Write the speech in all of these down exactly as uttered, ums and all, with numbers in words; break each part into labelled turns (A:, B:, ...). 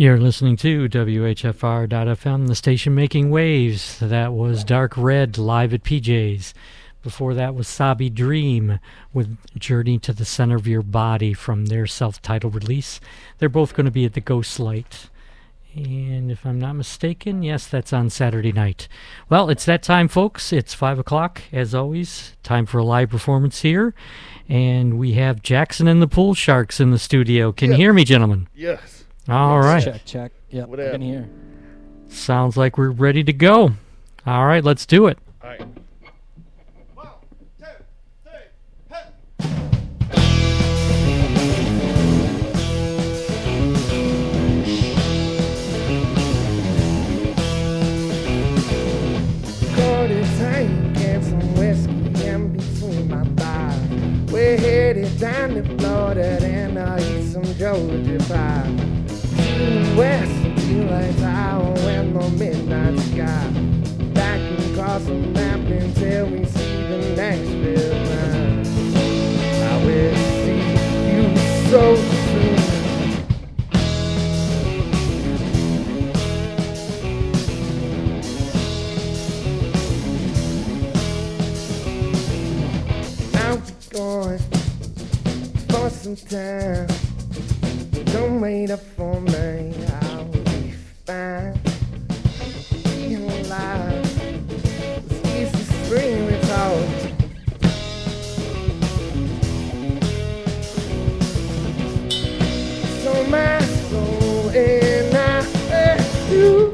A: You're listening to W H F R dot F M, the station making waves. That was Dark Red live at P J's. Before that was Sabi Dream with Journey to the Center of Your Body from their self-titled release. They're both going to be at the Ghost Light. And if I'm not mistaken, yes, that's on Saturday night. Well, it's that time, folks. It's five o'clock, as always. Time for a live performance here. And we have Jackson and the Pool Sharks in the studio. Can
B: Yep.
A: you hear me, gentlemen?
B: Yes.
A: All right.
C: Check, check. Yep,
B: What
C: I
B: up?
C: can hear.
A: Sounds like we're ready to go. All right, let's do it.
B: All right.
D: Got a tank and some whiskey in between my thighs. We're headed down to Florida and I'll eat some Georgia pie. To the west, daylight hour when the midnight sky. Back across the map until we see the Nashville line. I will see you so soon. I'll be going for some time. Don't wait up for me, I'll be fine. Being alive, it's easy to scream it out. So my soul and I let you.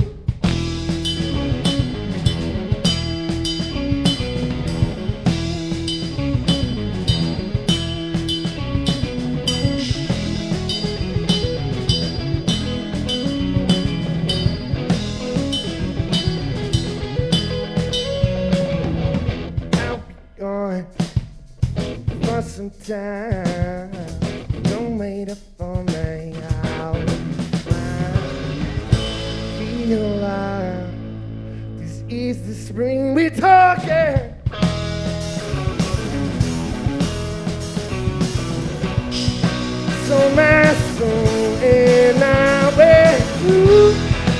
D: I'll be gone for some time. Don't wait up for me, I'll be fine. Feel alive. This is the spring we're talking. So my soul and I will you.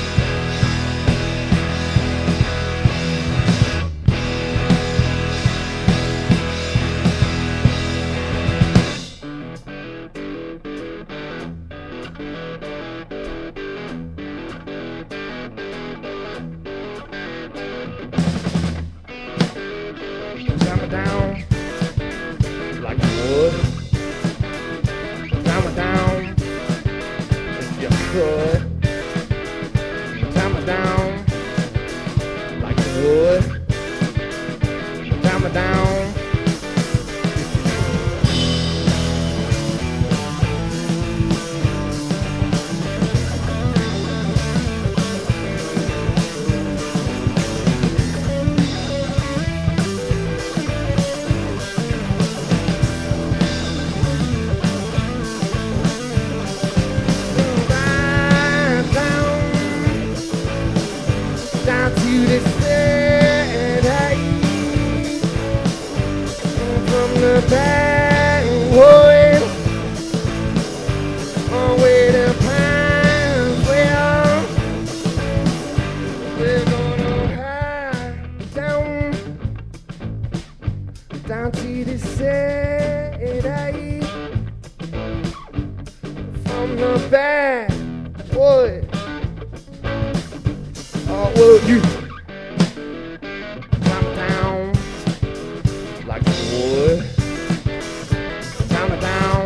D: Jump it down like you would. Jump it down if you could. Jump it down like you would. Jump it down. Right down, down to the city, from the backwoods, all the way to Pineville. We're gonna hide down, down to the city. From the backwood. Oh, will you drop it down like you would? Drop it down.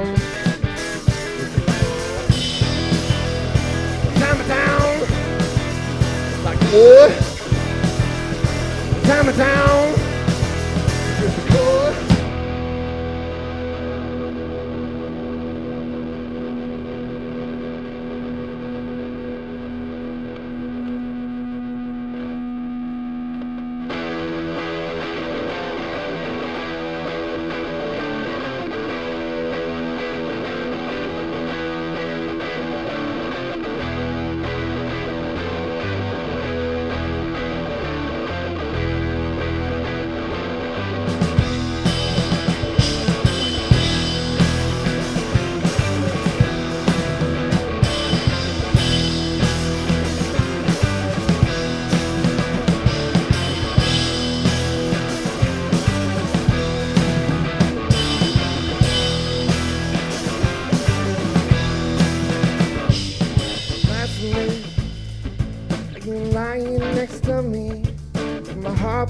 D: Drop it down like you would. Drop it down. If you could.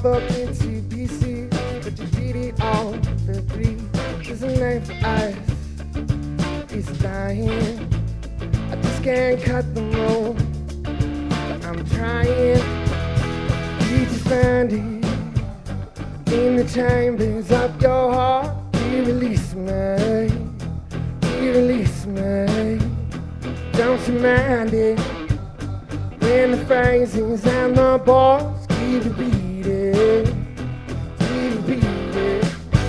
D: pop up into P C, but you did it all for free. There's a name for us, it's dying. I just can't cut the roll, but I'm trying. Did you find it in the chambers of your heart? You release me, you release me. Don't you mind it when the phrases and the bars keep repeating, keep repeating.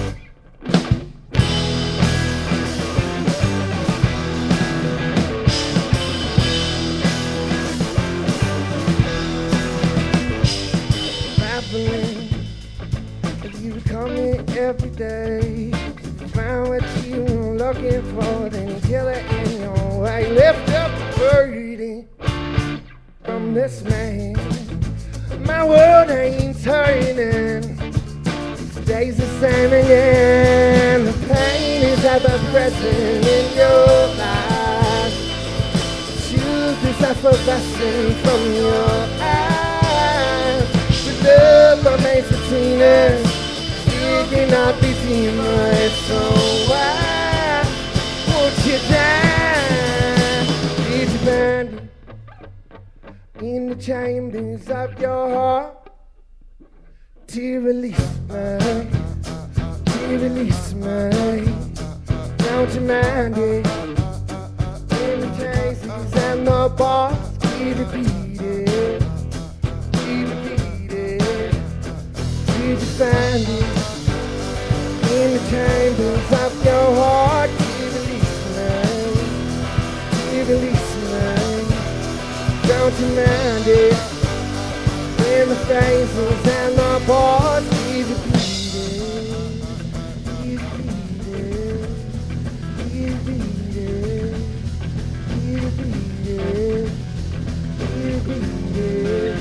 D: Baffling, you come in every day. You find what you were looking for, then you kill it in your way. Lift up the burden from this man. My world ain't turning. Today's the same again. The pain is ever present in your life. The truth is effervescent from your eyes. The love remains between us. You cannot be seamless. So why won't you die? Did you find it in the chambers of your heart? To release me, to release me. Don't you mind it? In the cases and the bars, keep repeating, keep repeating. Did you find it in the chambers of your heart? To release me, to release me. Don't you mind it? When the phrases and the bars keep repeating, keep repeating, keep repeating, keep repeating, keep repeating,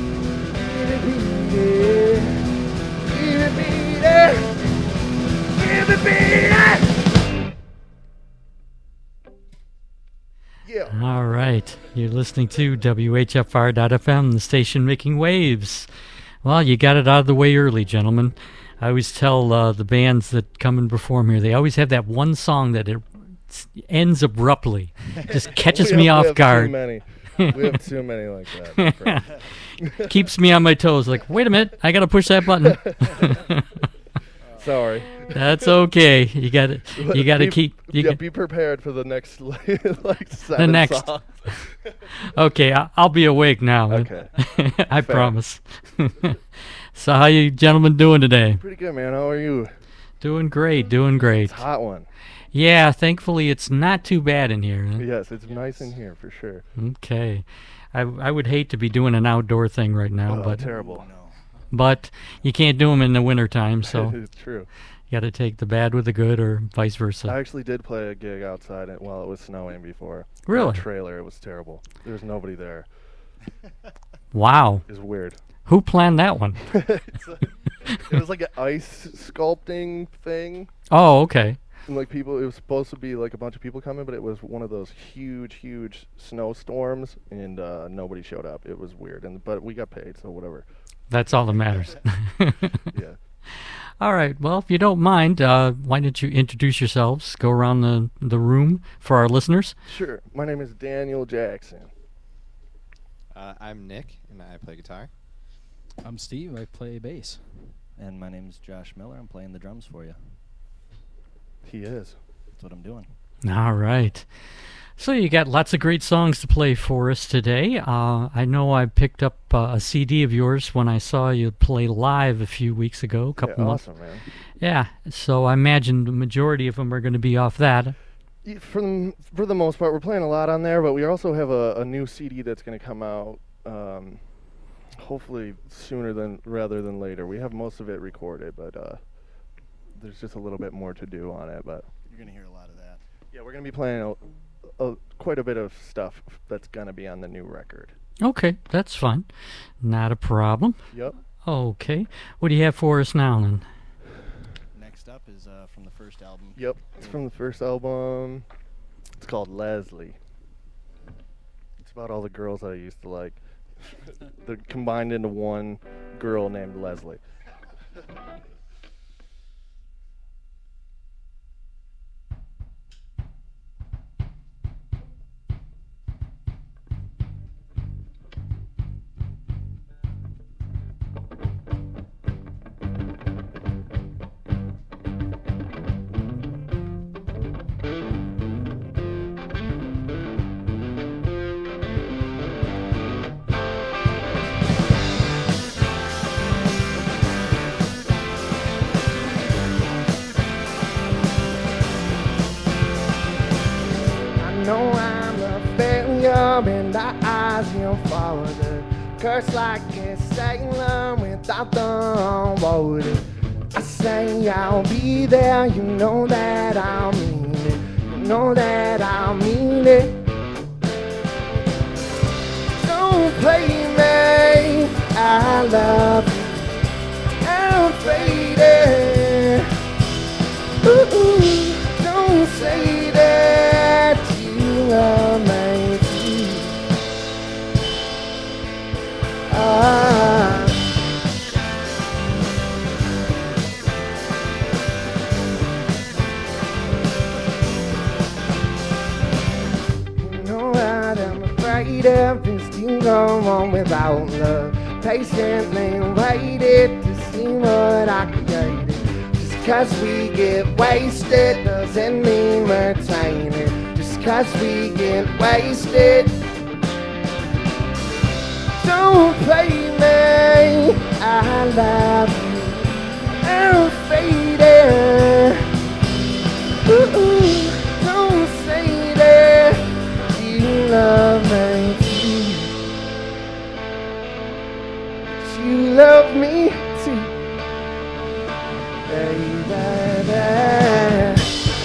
D: keep repeating, keep repeating. Yeah.
A: All right. You're listening to W H F R dot F M, the station making waves. Well, you got it out of the way early, gentlemen. I always tell uh, the bands that come and perform here, they always have that one song that it ends abruptly. Just catches
B: We
A: me
B: have-
A: off
B: we have
A: guard.
B: Too many. We have too many like that. my friend.
A: Keeps me on my toes. Like, wait a minute, I got to push that button.
B: Sorry.
A: That's okay. You got to you got to
B: Be-
A: keep you
B: yeah,
A: got-
B: be prepared for the next like, like seven
A: next.
B: songs.
A: Okay, I- I'll be awake now.
B: Okay.
A: I
B: Fair.
A: promise. So how you gentlemen doing today?
B: Pretty good, man. How are you?
A: Doing great, doing great.
B: It's a hot one.
A: Yeah, thankfully it's not too bad in here.
B: Yes, it's nice in here for sure.
A: Okay. I, I would hate to be doing an outdoor thing right now,
B: Oh,
A: but
B: terrible.
A: but you can't do them in the wintertime, so
B: It's true.
A: you got to take the bad with the good or vice versa.
B: I actually did play a gig outside it while it was snowing before. In a
A: Really?
B: trailer. It was terrible. There was nobody there.
A: Wow.
B: It was weird.
A: Who planned that one?
B: It's like- it was like an ice sculpting thing.
A: Oh, okay.
B: And like people, it was supposed to be like a bunch of people coming, but it was one of those huge, huge snowstorms, and uh, nobody showed up. It was weird, and but we got paid, so whatever.
A: That's all that matters.
B: Yeah.
A: All right. Well, if you don't mind, uh, why don't you introduce yourselves? Go around the, the room for our listeners.
B: Sure. My name is Daniel Jackson.
C: Uh, I'm Nick, and I play guitar.
E: I'm Steve. I play bass.
F: And my name's Josh Miller. I'm playing the drums for you.
B: He is.
F: That's what I'm doing.
A: All right. So you got lots of great songs to play for us today. Uh, I know I picked up uh, a C D of yours when I saw you play live a few weeks ago, a couple
B: Yeah,
A: months.
B: awesome, man.
A: Yeah. So I imagine the majority of them are going to be off that.
B: Y- For the, for the most part, we're playing a lot on there, but we also have a, a new C D that's going to come out, um, hopefully sooner than rather than later. We have most of it recorded, but uh, there's just a little bit more to do on it. But
F: You're going to hear a lot of that.
B: yeah, we're going to be playing a, a, quite a bit of stuff that's going to be on the new record.
A: Okay, that's fine. Not a problem.
B: Yep.
A: Okay. What do you have for us now, then?
F: Next up is uh, from the first album.
B: Yep. It's from the first album. It's called Leslie. It's about all the girls I used to like. They're combined into one girl named Leslie.
D: know I'm a failure and the eyes you forward. Curse like a sailor without the water. I say I'll be there, you know that I'll mean it. You know that I'll mean it. Don't play me, I love you. I'm faded. Ooh, don't say that you love me too. Ah. You know what I'm afraid of this thing go on without love. Patiently waited to see what I created. Just cause we get wasted doesn't mean we're tainted. Just cause we get wasted. Don't play me, I love you. I'm faded. Ooh, don't say that you love me too. You love me too, baby.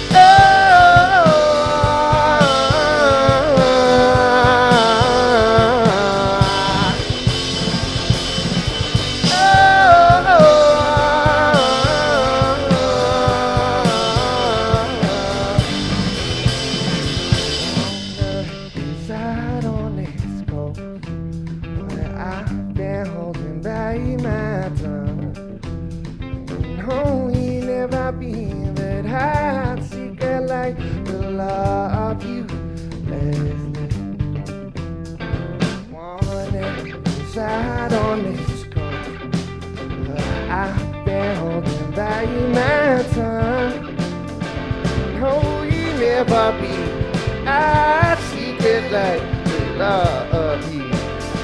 D: I secret like the love you.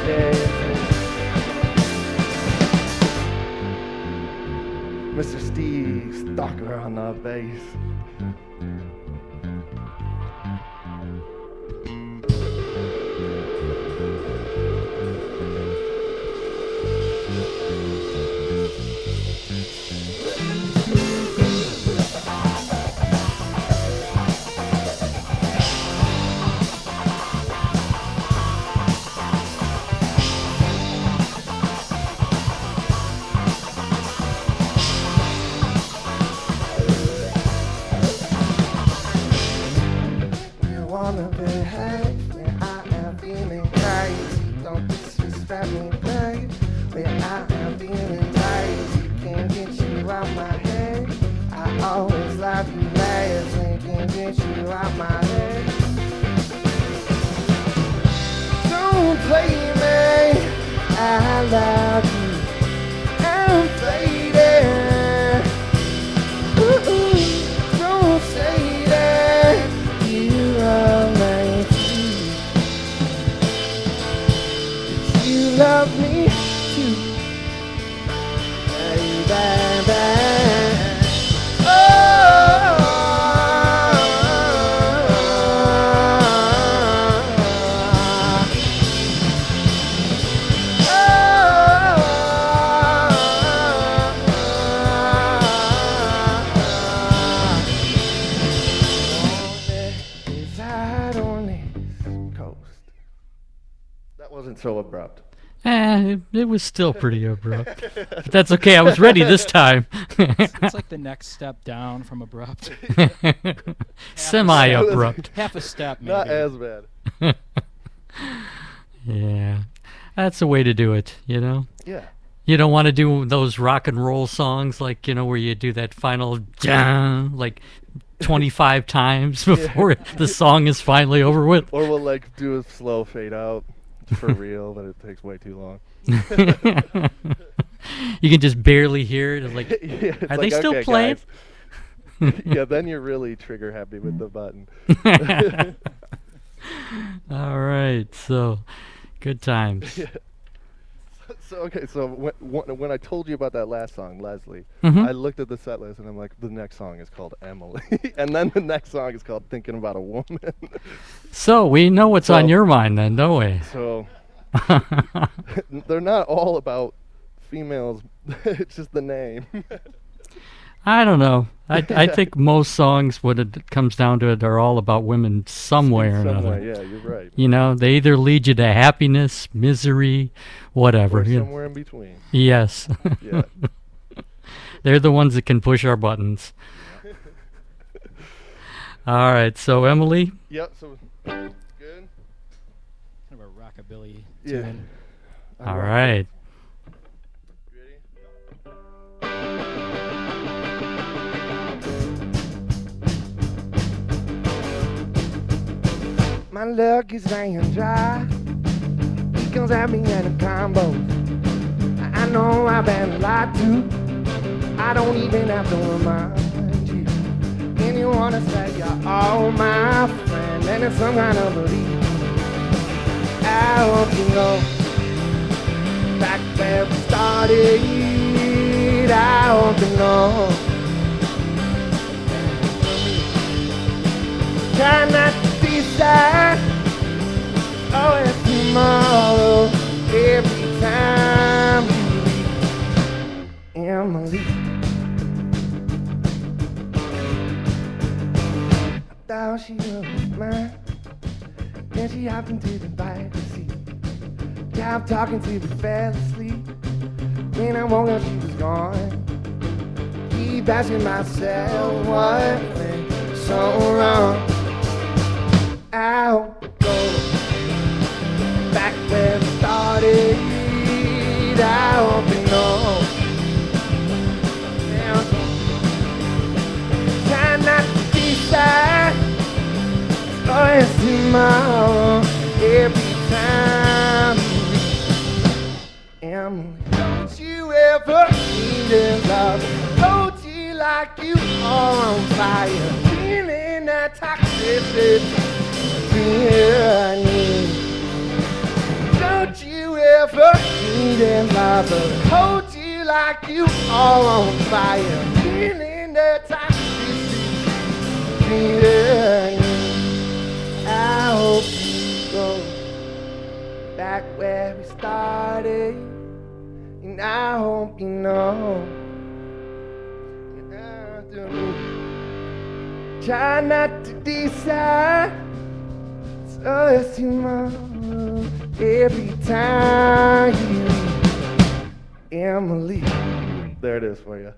D: Mister Steve Stalker on the bass. So abrupt.
A: Eh, it, it was still pretty abrupt. But that's okay, I was ready this time.
E: it's, it's like the next step down from abrupt.
A: Semi-abrupt.
E: Half a step, maybe.
B: Not as bad.
A: Yeah. That's the way to do it, you know?
B: Yeah.
A: You don't want to do those rock and roll songs like, you know, where you do that final "Dun," like twenty-five times before the song is finally over with.
B: Or we'll like do a slow fade out for real, but it takes way too long.
A: You can just barely hear it. It's like,
B: Yeah, it's
A: are
B: like,
A: they still
B: okay,
A: playing?
B: guys. Yeah, then you're really trigger happy with the button.
A: All right, so good times.
B: Yeah. So okay, so when, when when I told you about that last song, Leslie,
A: Mhm.
B: I looked at the set list and I'm like, the next song is called Emily, and then the next song is called Thinking About a Woman.
A: So we know what's
B: So-
A: on your mind then, don't we?
B: So they're not all about females. It's just the name.
A: I don't know. I I think most songs, when it comes down to it, are all about women some way or
B: Somewhere,
A: another.
B: yeah, you're right.
A: You know, they either lead you to happiness, misery, whatever.
B: Or
A: you know.
B: somewhere in between.
A: Yes.
B: Yeah.
A: They're the ones that can push our buttons. All right, so Emily,
B: Yep. So good.
E: Kind of a rockabilly
B: Yeah.
E: tune.
B: I
A: all
B: rock it.
A: right.
B: Ready?
D: My luck is laying dry. He comes at me in a combo. I I know I've been lied to. I don't even have to remind you. And you wanna say you're all my friend, and it's some kind of belief. I hope you know back where we started. I hope you know. Try not to be sad. Oh, it's tomorrow. Every time you leave, Emily. I thought she was mine. Then she hopped into the back seat. Yeah, I'm talking to the fell asleep. When I woke up, she was gone. Keep asking myself what went so wrong. I'll go back where we started. I hope you know. Try not to be sad. Oh, it's tomorrow. Every time you Emily, don't you ever need a love? Hold you like you are on fire. Feeling that toxicity. Tyranny. Don't you ever need a lover? Hold you like you are on fire. Feeling that toxicity. Tyranny. I hope you go back where we started, and I hope you know. Try not to decide. So it's tomorrow. Every time you leave, Emily.
B: There it is for you.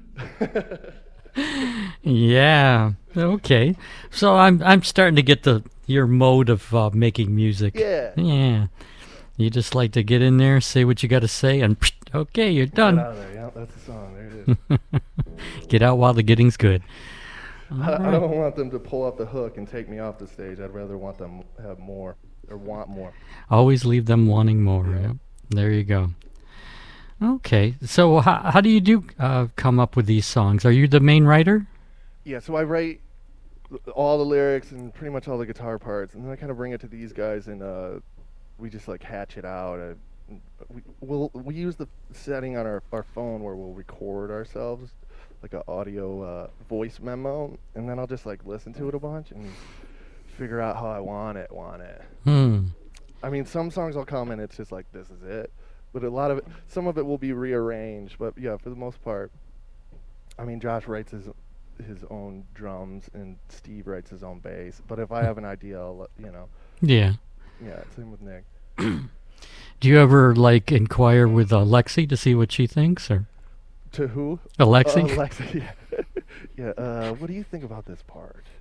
A: Yeah. Okay. So I'm I'm starting to get the your mode of uh, making music.
B: Yeah.
A: Yeah. You just like to get in there, say what you got to say, and okay, you're
B: Get
A: done.
B: out of there. Yeah, that's the song. There it is.
A: Get out while the getting's good.
B: I, I don't want them to pull up the hook and take me off the stage. I'd rather want them have more or want more.
A: Always leave them wanting more.
B: Yeah.
A: Yep. There you go. Okay. So how how do you do uh, come up with these songs? Are you the main writer?
B: Yeah, so I write all the lyrics and pretty much all the guitar parts, and then I kind of bring it to these guys, and uh, we just like hatch it out. Uh, we we'll, we use the setting on our, our phone where we'll record ourselves, like an audio uh, voice memo, and then I'll just like listen to it a bunch and figure out how I want it, want it.
A: Hmm.
B: I mean, some songs will come and it's just like, this is it. But a lot of it, some of it will be rearranged. But yeah, for the most part, I mean, Josh writes his his own drums and Steve writes his own bass. But if I have an idea, I'll, let- you know,
A: Yeah.
B: yeah, same with Nick.
A: Do you ever like inquire with Alexi to see what she thinks, or
B: To who?
A: Alexi?
B: Uh, Alexa, yeah. Yeah, uh, what do you think about this part?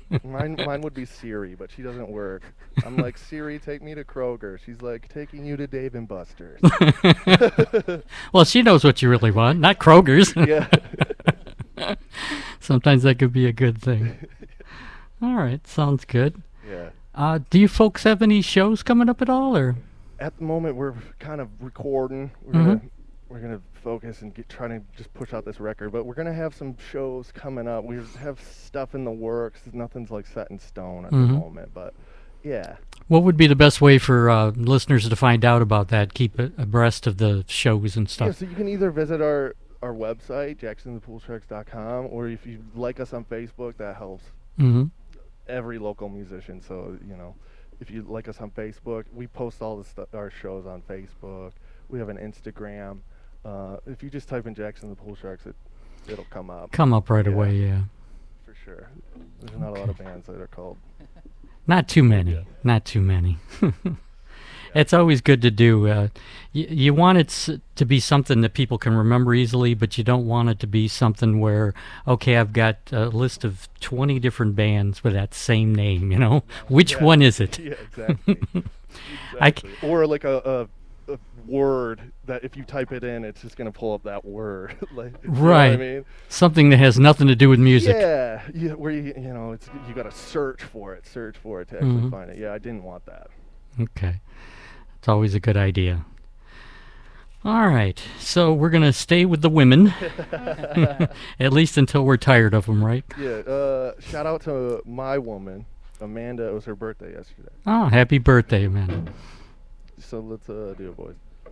B: Mine, mine would be Siri, but she doesn't work. I'm like, Siri, take me to Kroger. She's like, taking you to Dave and Buster's.
A: Well, she knows what you really want, not Kroger's.
B: Yeah.
A: Sometimes that could be a good thing. All right, sounds good.
B: Yeah.
A: Uh, do you folks have any shows coming up at all, or?
B: At the moment, we're kind of recording. We're
A: Mhm.
B: gonna we're gonna focus and get trying to just push out this record. But we're gonna have some shows coming up. We have stuff in the works. Nothing's like set in stone at
A: Mhm.
B: the moment. But yeah.
A: What would be the best way for uh, listeners to find out about that? Keep it abreast of the shows and
B: Yeah,
A: stuff.
B: so you can either visit our, our website, jackson the pool sharks dot com, or if you like us on Facebook, that helps
A: Mm-hmm.
B: every local musician. So, you know, if you like us on Facebook, we post all the stu- our shows on Facebook. We have an Instagram. Uh, if you just type in Jackson the Pool Sharks, it, it'll come up
A: Come up right
B: Yeah.
A: away, yeah.
B: for sure. There's not a lot of bands that are called.
A: Not too many.
B: Yeah.
A: Not too many. It's always good to do. Uh, y- you want it s- to be something that people can remember easily, but you don't want it to be something where, okay, I've got a list of twenty different bands with that same name, you know? Which
B: Yeah.
A: one is it?
B: Yeah, exactly.
A: I c-
B: exactly. Or like a, a, a word that if you type it in, it's just going to pull up that word. like, you know what I
A: Right.
B: mean?
A: Something that has nothing to do with music.
B: Yeah, yeah, where you you know it's you got to search for it, search for it to actually
A: Mhm.
B: find it. Yeah, I didn't want that.
A: Okay. It's always a good idea. All right. So we're going to stay with the women, at least until we're tired of them, right?
B: Yeah. Uh, shout out to my woman, Amanda. It was her birthday yesterday.
A: Oh, happy birthday, Amanda.
B: So let's uh, do it, boys.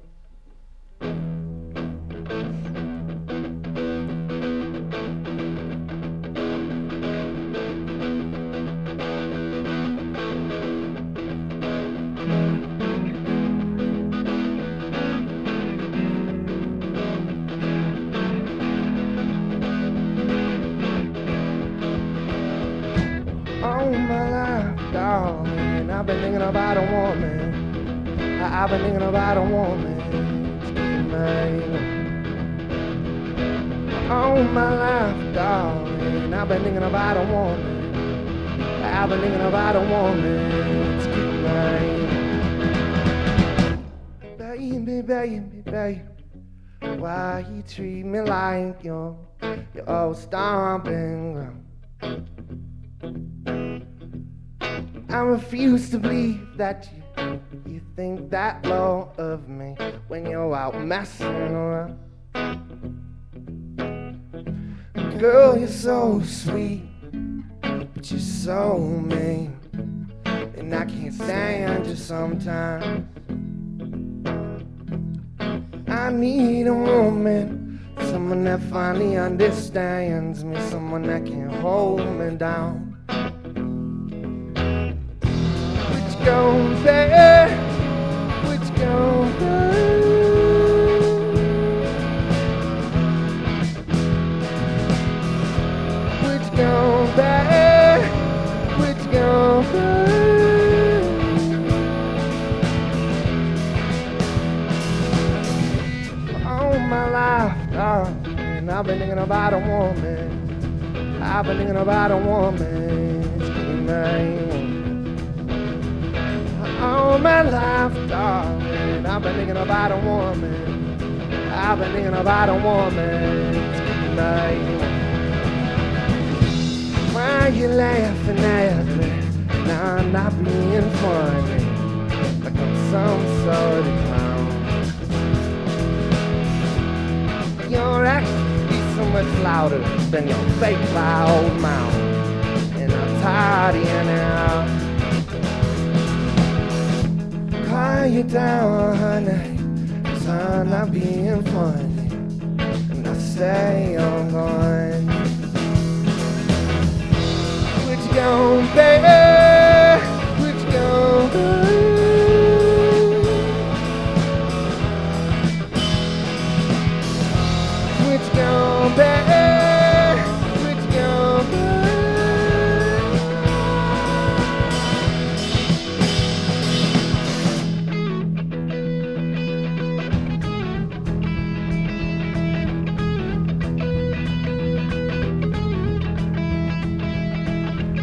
D: All my life, darling, I've been thinking about a woman. I- I've been thinking about a woman. Tonight. All my life, darling, I've been thinking about a woman. I've been thinking about a woman. Tonight. Baby, baby, baby, why you treat me like you're your old stomping ground? I refuse to believe that you, you think that low of me when you're out messing around. Girl, you're so sweet, but you're so mean, and I can't stand you sometimes. I need a woman, someone that finally understands me, someone that can hold me down. Which goes there, which goes there. Which goes there, which goes there. All my life, darling, I've been thinking about a woman. I've been thinking about a woman. Tonight. All my life, darling, I've been thinking about a woman. I've been thinking about a woman tonight. Why you laughing at me? Now I'm not being funny, like I'm some sort of clown. Your accent is so much louder than your fake loud mouth, and I'm tired of you now. Quiet down, honey, 'cause I'm not being funny, and I say I'm gone. Which gone, baby? Which gone, baby? Which gone, baby? Which gone, baby?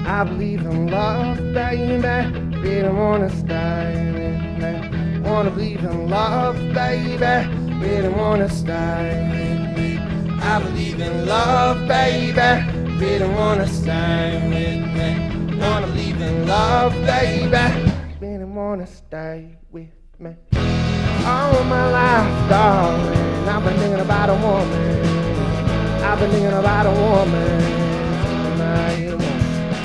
D: I believe in love, baby. Really wanna stay with me. Wanna believe in love, baby. Really wanna stay with me. I believe in love, baby. Really wanna stay with me. Wanna believe in love, baby. Really wanna stay with me. All my life, darling, I've been thinking about a woman. I've been thinking about a woman. My woman.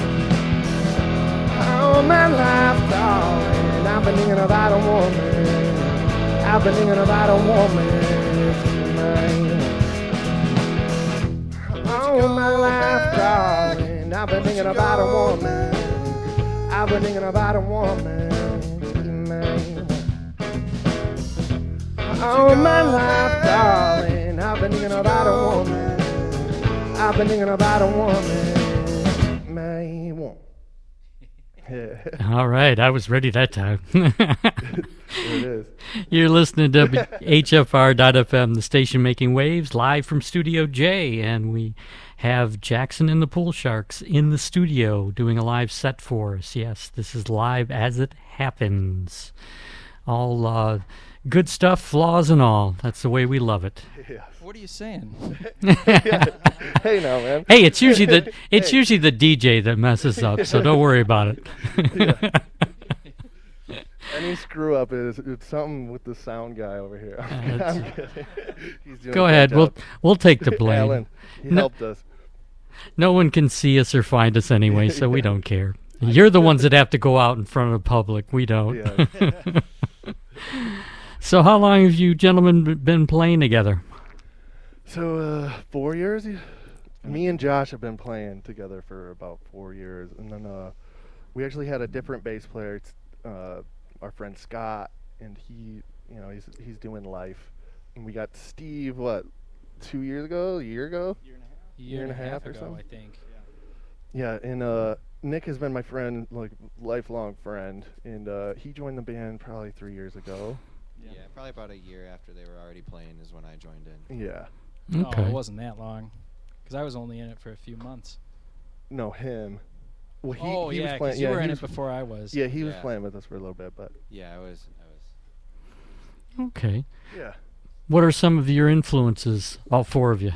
D: All my life, darling, I've been thinking about a woman. I've been thinking about a woman. My woman. All my life, darling, I've been thinking about a woman. I've been thinking about a woman. All my life, darling, I've been thinking about a woman. I've been thinking about a woman. My woman.
B: Yeah.
A: All right, I was ready that time.
B: There it is.
A: You're listening to H F R dot F M, the station making waves, live from Studio J, and we have Jackson and the Pool Sharks in the studio doing a live set for us. Yes, this is live as it happens. All uh, good stuff, flaws and all. That's the way we love it.
B: Yes.
E: What are you saying?
B: Hey now, man.
A: Hey, it's usually the it's
B: Hey.
A: usually the D J that messes up, so don't worry about it.
B: Any screw up is it's something with the sound guy over here. I'm,
A: Uh,
B: I'm kidding. He's doing
A: Go
B: a good
A: ahead, we'll
B: job.
A: we'll take the blame.
B: Alan, he
A: No-
B: helped us.
A: No one can see us or find us anyway, so we don't care. You're the ones that have to go out in front of the public. We don't.
B: Yeah.
A: So how long have you gentlemen b- been playing together?
B: So uh, four years. Me and Josh have been playing together for about four years, and then uh, we actually had a different bass player. It's uh, our friend Scott, and he, you know, he's he's doing life. And we got Steve. What, two years ago? A year ago?
E: Year and a half.
B: Year and a half or
E: ago,
B: something?
E: I think.
B: Yeah, and uh, Nick has been my friend, like lifelong friend, and uh, he joined the band probably three years ago.
C: Yeah. probably about a year after they were already playing is when I joined in.
B: Yeah.
A: Okay.
E: No, it wasn't that long, because I was only in it for a few months.
B: No, him. Well, he,
E: oh
B: he
E: yeah,
B: was
E: 'cause
B: playing.
E: you
B: yeah,
E: were
B: he
E: in
B: was,
E: it before I was.
B: Yeah, he was
C: Yeah.
B: playing with us for a little bit, but
C: Yeah, I was. I was.
A: Okay.
B: yeah.
A: What are some of your influences, all four of you,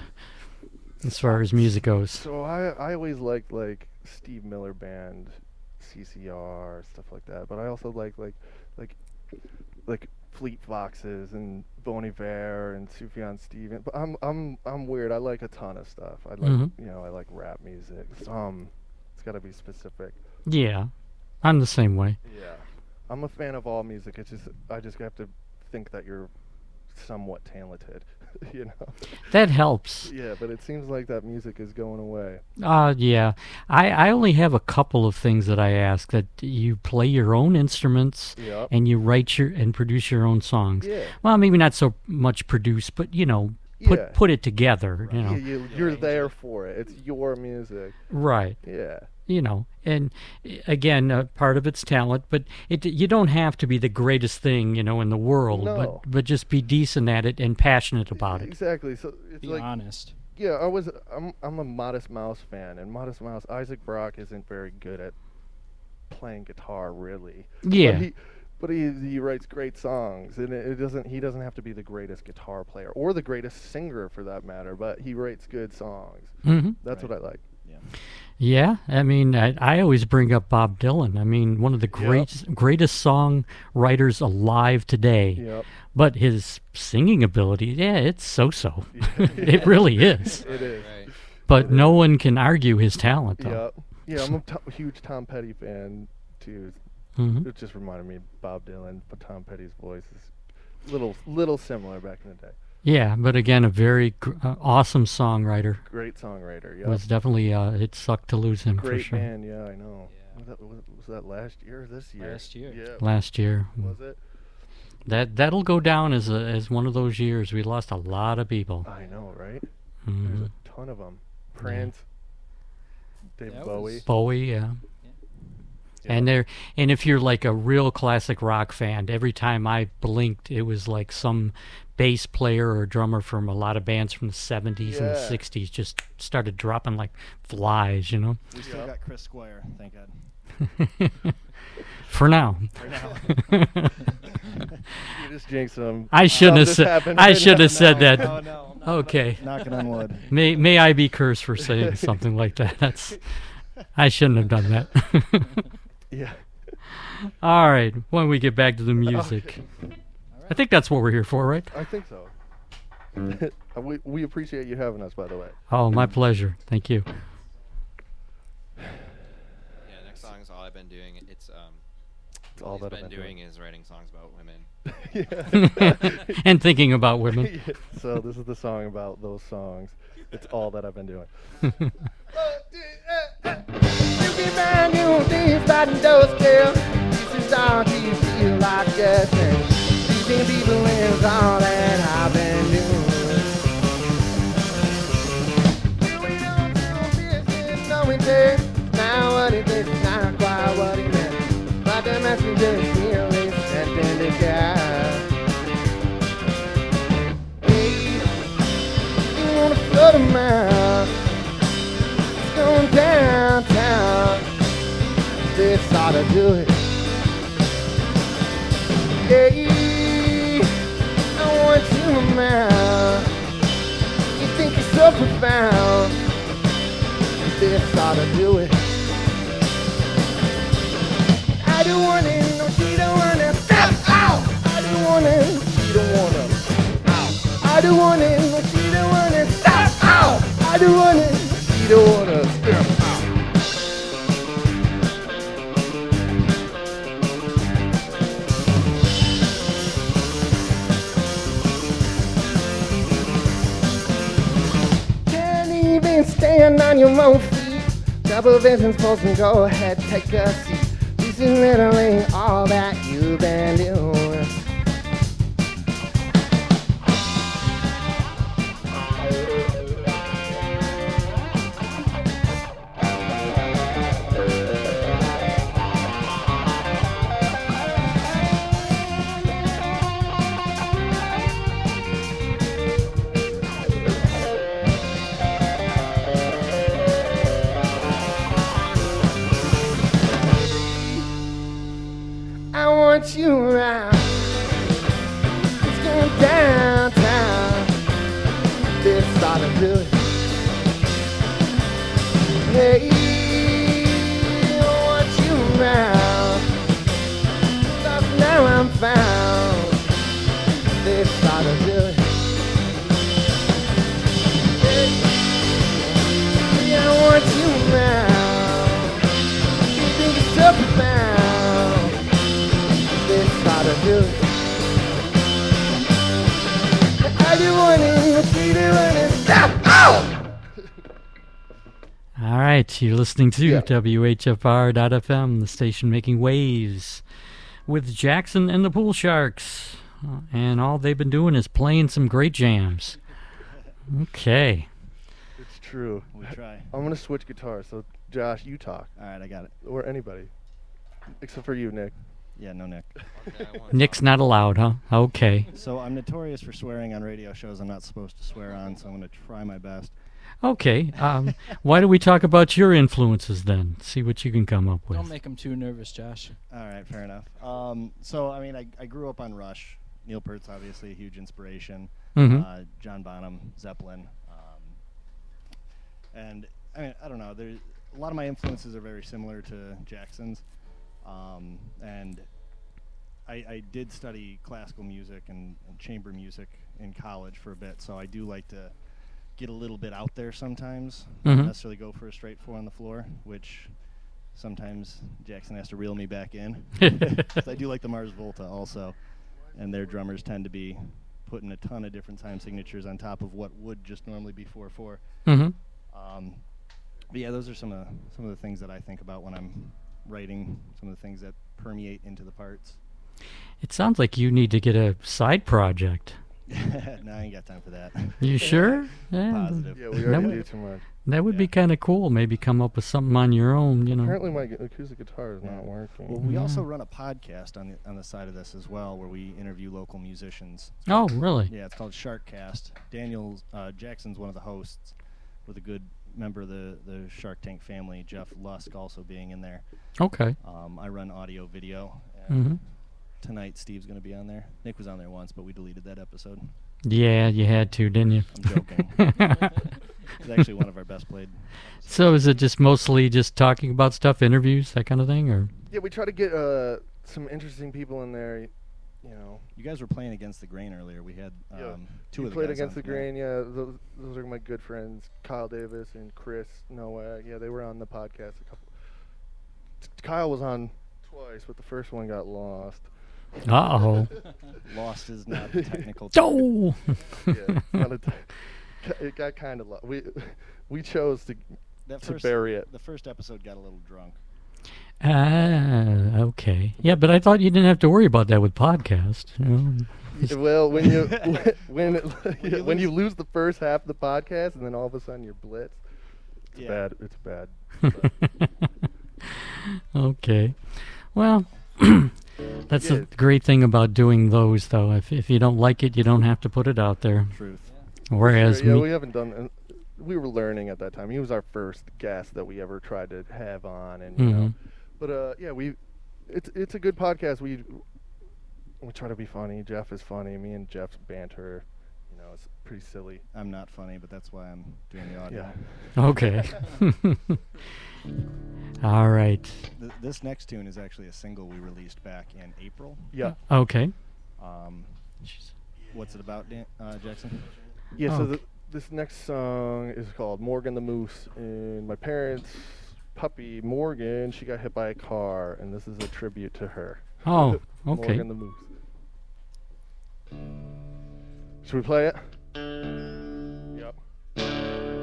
A: as far as music goes?
B: So I I always liked like Steve Miller Band, C C R, stuff like that. But I also like like like like Fleet Foxes and Bon Iver and Sufjan Stevens. But I'm I'm I'm weird. I like a ton of stuff. I like
A: Mhm.
B: you know I like rap music. Um, it's got to be specific.
A: Yeah, I'm the same way.
B: Yeah. I'm a fan of all music. It's just I just have to think that you're somewhat talented, you know.
A: That helps.
B: Yeah, but it seems like that music is going away.
A: Uh, yeah. I, I only have a couple of things that I ask, that you play your own instruments
B: Yep.
A: and you write your and produce your own songs.
B: Yeah.
A: Well, maybe not so much produce, but, you know, put
B: Yeah.
A: put it together, you know.
B: You, you, you're there for it. It's your music.
A: Right.
B: Yeah.
A: You know, and i- again, uh, part of it's talent, but it you don't have to be the greatest thing, you know, in the world,
B: No.
A: but but just be decent at it and passionate about it.
B: Exactly. So it's
E: Be
B: like
E: honest.
B: yeah, I was I'm I'm a Modest Mouse fan, and Modest Mouse Isaac Brock isn't very good at playing guitar, really.
A: Yeah.
B: But he, but he he writes great songs, and it, it doesn't he doesn't have to be the greatest guitar player or the greatest singer for that matter, but he writes good songs.
A: hmm
B: That's
F: Right.
B: what I like.
F: Yeah.
A: Yeah, I mean, I, I always bring up Bob Dylan. I mean, one of the great, greatest songwriters alive today.
B: Yep.
A: But his singing ability, yeah, it's so-so. It really is.
B: It is.
C: Right.
A: But no one can argue his talent, though.
B: Yep. Yeah, I'm a to- huge Tom Petty fan too.
A: Mhm.
B: It just reminded me of Bob Dylan, but Tom Petty's voice is little little similar back in the day.
A: Yeah, but again, a very gr- uh, awesome songwriter.
B: Great songwriter. Yeah.
A: Was definitely, uh, it sucked to lose him for
B: Great
A: sure.
B: band. Yeah, I know.
C: Yeah.
B: Was, that, was, was that last year or this year?
E: Last year.
B: Yeah.
A: Last year.
B: Was it?
A: That, that'll go down as, a, as one of those years. We lost a lot of people.
B: I know, right?
A: Mhm.
B: There's a ton of them. Prince, David
E: That
B: Bowie.
E: was-
A: Bowie, yeah.
B: Yeah.
A: And there, and if you're like a real classic rock fan, every time I blinked, it was like some bass player or drummer from a lot of bands from the seventies and the
B: Yeah.
A: sixties just started dropping like flies, you know.
F: We still
B: Yep.
F: got Chris Squire, thank God.
A: For now.
F: For now.
B: You just jinxed them.
A: I shouldn't have
B: This
A: said.
B: happened
A: I
B: right
A: should
B: now.
A: have said that.
F: No, no, no,
A: Okay.
F: Knocking on wood.
A: May may I be cursed for saying something like that. That's. I shouldn't have done that.
B: Yeah.
A: All right. When we get back to the music,
B: Okay.
A: I think that's what we're here for, right?
B: I think so. we we appreciate you having us, by the way.
A: Oh, my pleasure. Thank you.
C: Yeah, next song's all I've been doing. It's um,
B: It's all
C: he's
B: that
C: been
B: I've been
C: doing is writing songs about women.
B: Yeah.
A: And thinking about women.
B: So this is the song about those songs. It's all that I've been doing.
D: You keep brand new things about those girls. This is all you feel like us. And teaching people is all that I've been doing. Doing all your business, knowing that now what it is is not quite what it meant. But the message is really sent in the sky. Hey, you wanna float a mile? Going downtown, this ought to do it. Yeah, I want you around. You think you're so profound, this ought to do it. I don't want it, no, she don't want it. Step out! I don't want it, she don't want it. Out! I don't want it, no, she don't want it. Step out! I don't want it. You don't wanna step out. Can't even stand on your own feet. Double vision's supposed to go ahead, take a seat. This is literally all that you've been doing. I want you around. It's going downtown. This ought to do it. Hey, I want you around. 'Cause now I'm found. This ought to do it. Hey, I want you around. You think it's so profound. This ought to do it. I do want it, she do want it. Stop! Ow!
A: All right, you're listening to
B: Yeah.
A: W H F R dot F M, the station making waves, with Jackson and the Pool Sharks. Uh, and all they've been doing is playing some great jams. Okay.
B: It's true.
F: We try.
B: I'm gonna switch guitars. So Josh, you talk,
F: All right, I got it.
B: or anybody, except for you, Nick.
F: Yeah, no Nick.
C: Okay, I want
A: Nick's
C: song.
A: not allowed, huh? Okay.
F: So I'm notorious for swearing on radio shows I'm not supposed to swear on, so I'm going to try my best.
A: Okay. Um, why don't we talk about your influences then? See what you can come up with.
E: Don't make him too nervous, Josh.
F: All right, fair enough. Um, so, I mean, I, I grew up on Rush. Neil Peart's obviously a huge inspiration.
A: Mhm.
F: Uh, John Bonham, Zeppelin. Um, and, I mean, I don't know. There's, a lot of my influences are very similar to Jackson's. Um, and I, I did study classical music and, and chamber music in college for a bit, so I do like to get a little bit out there sometimes.
A: Mhm.
F: Not necessarily go for a straight four on the floor, which sometimes Jackson has to reel me back in. 'Cause I do like the Mars Volta also, and their drummers tend to be putting a ton of different time signatures on top of what would just normally be four four.
A: Mhm.
F: Um, but yeah, those are some of some of the things that I think about when I'm writing. Some of the things that permeate into the parts.
A: It sounds like you need to get a side project.
F: No, I ain't got time for that.
A: You sure? Yeah,
F: Positive.
B: Yeah, we
A: That
B: already
A: would-
B: do too much.
A: that would be
F: Yeah.
A: kind of cool. Maybe come up with something on your own, you know.
B: Apparently, my gu- acoustic guitar is
F: Yeah.
B: not working.
F: Well, we also
A: Yeah.
F: run a podcast on the on the side of this as well, where we interview local musicians.
A: Oh, really?
F: Yeah, it's called Sharkcast. Daniel uh, Jackson's one of the hosts, with a good member of the the Shark Tank family, Jeff Lusk, also being in there.
A: Okay.
F: Um, I run audio video. And
A: hmm
F: Tonight, Steve's going to be on there. Nick was on there once, but we deleted that episode.
A: Yeah, you had to, didn't you?
F: I'm joking. It's actually one of our best played.
A: So is it just mostly just talking about stuff, interviews, that kind of thing, or?
B: Yeah, we try to get uh, some interesting people in there. You know,
F: You guys were playing against the Grain earlier. We had um,
B: Yeah.
F: two
B: we
F: of the
B: played
F: guys
B: against
F: on.
B: the Grain. Yeah, those, those are my good friends, Kyle Davis and Chris Nowak. Yeah, they were on the podcast a couple. T- Kyle was on twice, but the first one got lost.
A: Uh-oh.
F: Lost is not the technical term.
A: Oh!
B: Yeah, it's not a t- it got kind of lost. We we chose to
F: That
B: to
F: first,
B: bury it.
F: The first episode got a little drunk.
A: Ah, okay. Yeah, but I thought you didn't have to worry about that with podcast. You know?
B: Yeah, well, when you when it,
F: When you
B: when you
F: lose-
B: lose the first half of the podcast and then all of a sudden you're blitzed, it's
F: Yeah.
B: bad. It's bad. But
A: Okay. Well, that's
B: Yeah.
A: the great thing about doing those, though. If if you don't like it, you don't have to put it out there.
F: Truth.
A: Whereas
B: Sure, yeah,
A: me,
B: we haven't done. Uh, we were learning at that time. He was our first guest that we ever tried to have on, and you know.
A: Mhm.
B: But uh, yeah, we. It's it's a good podcast. We we try to be funny. Jeff is funny. Me and Jeff's banter, you know, it's pretty silly.
F: I'm not funny, but that's why I'm doing the audio.
B: Yeah.
A: okay. All right.
F: Th- this next tune is actually a single we released back in April.
B: Yeah.
A: Okay.
F: Um, what's it about, Dan- uh, Jackson?
B: Yeah. So
A: Oh.
B: the, this next song is called Morgan the Moose, and my parents' puppy Morgan, she got hit by a car, and this is a tribute to her.
A: Oh, okay.
B: Morgan the Moose. Should we play it? Yep.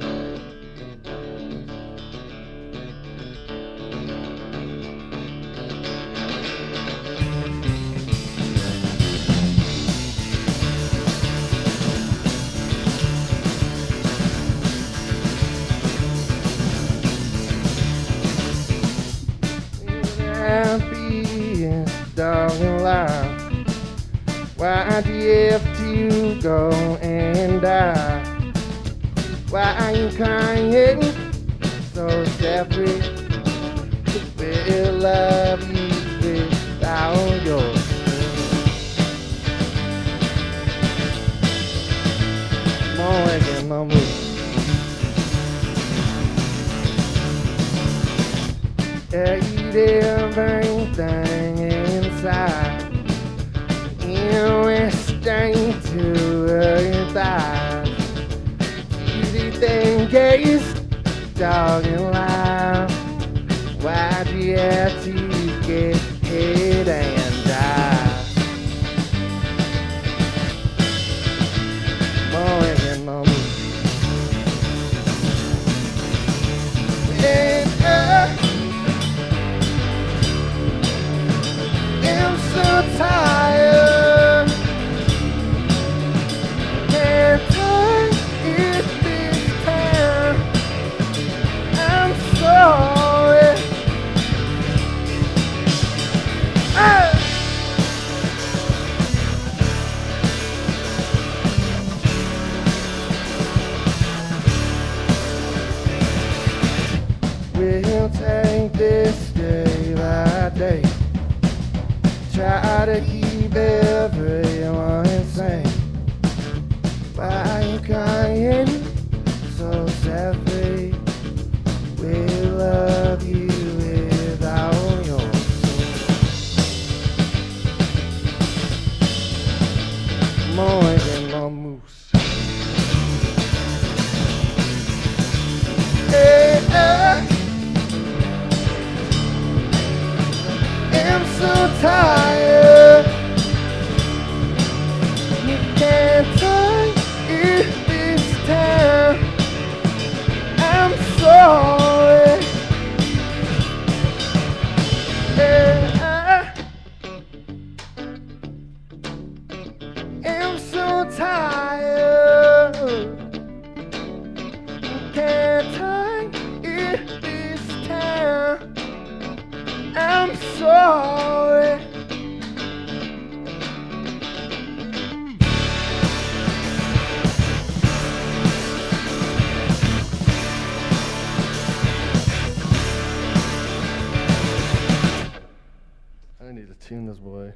B: Happy and dog alive. Why do you have to go and die? Why are you crying so sadly? We'll love you without your Morgan the Moose. Eat everything inside. You were straight to her thighs. Everything gaze, dog and life. Why'd you have to get hit and die? Morgan the Moose. And I am so tired. Can't take it this time. I'm sorry. Ah! We'll take this day by day. Try to keep everyone sane. Why are you crying so sadly? We love you without your soul. Morgan the Moose. Hey, I am so tired. You can't take it this time. I'm sorry. And I am so tired.
D: sorry.
B: I need to tune this boy.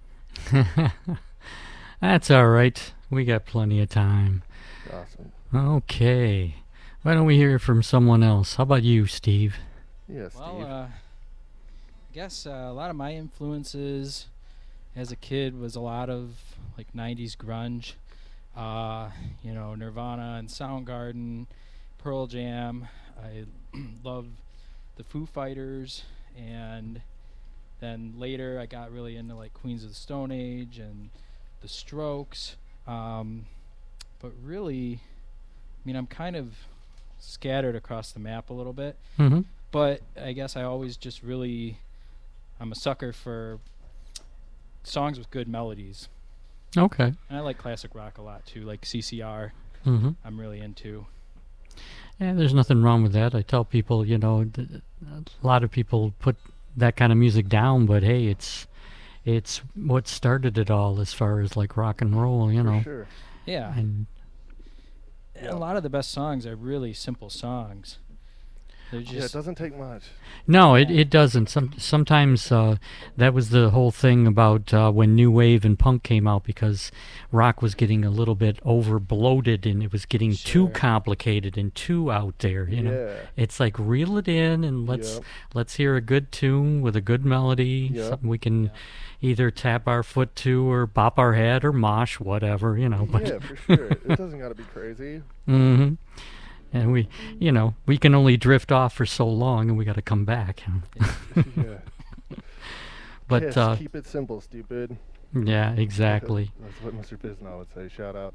A: That's all right. We got plenty of time.
B: Awesome.
A: Okay. Why don't we hear from someone else? How about you, Steve?
B: Yeah, Steve.
E: Well, uh, I guess uh, a lot of my influences as a kid was a lot of like nineties grunge, uh, you know, Nirvana and Soundgarden, Pearl Jam. I love the Foo Fighters, and then later I got really into like Queens of the Stone Age and the Strokes. Um, but really, I mean, I'm kind of scattered across the map a little bit.
A: Mm-hmm.
E: But I guess I always just really, I'm a sucker for songs with good melodies.
A: Okay.
E: And I like classic rock a lot too, like C C R.
A: Mm-hmm.
E: I'm really into.
A: Yeah, there's nothing wrong with that. I tell people, you know, th- a lot of people put that kind of music down, but hey, it's it's what started it all as far as like rock and roll, you
B: For
A: know.
B: sure.
E: Yeah.
A: And
E: And a lot of the best songs are really simple songs. They're
B: Yeah, it
E: just
B: doesn't take much.
A: no, it, it doesn't. Some sometimes uh, that was the whole thing about uh, when new wave and punk came out, because rock was getting a little bit over bloated and it was getting too
E: Sure.
A: complicated and too out there. You know,
B: Yeah.
A: it's like reel it in and let's
B: Yep.
A: let's hear a good tune with a good melody,
B: Yep.
A: something we can
E: Yeah.
A: either tap our foot to or bop our head or mosh, whatever, you know. But
B: Yeah, for sure. It doesn't got to be crazy.
A: hmm and we, you know, we can only drift off for so long, and we got to come back.
B: Yeah.
A: But
B: Kiss,
A: uh,
B: keep it simple, stupid.
A: yeah, exactly.
B: That's what Mister Bisnow would say. Shout out.